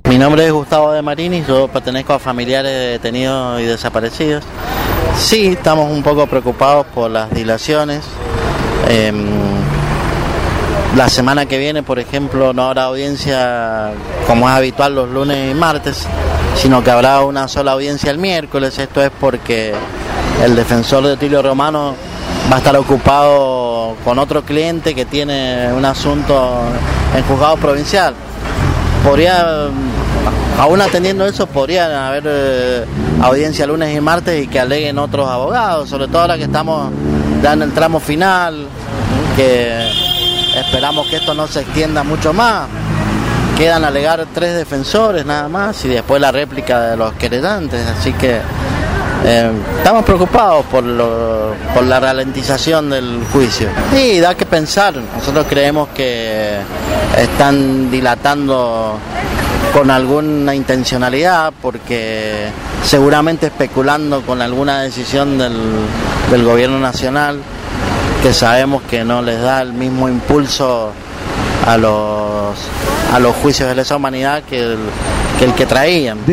Mi nombre es Gustavo de Marini, yo pertenezco a familiares de detenidos y desaparecidos. Sí, estamos un poco preocupados por las dilaciones. La semana que viene, por ejemplo, no habrá audiencia como es habitual los lunes y martes, sino que habrá una sola audiencia el miércoles. Esto es porque el defensor de Otilio Romano va a estar ocupado con otro cliente que tiene un asunto en juzgado provincial. Aún atendiendo eso, podrían haber audiencia lunes y martes y que aleguen otros abogados, sobre todo ahora que estamos ya en el tramo final, que esperamos que esto no se extienda mucho más. Quedan a alegar 3 defensores nada más y después la réplica de los queredantes, así que estamos preocupados por la ralentización del juicio. Y da que pensar, nosotros creemos que están dilatando con alguna intencionalidad, porque seguramente especulando con alguna decisión del gobierno nacional, que sabemos que no les da el mismo impulso a los juicios de lesa humanidad que el que traían.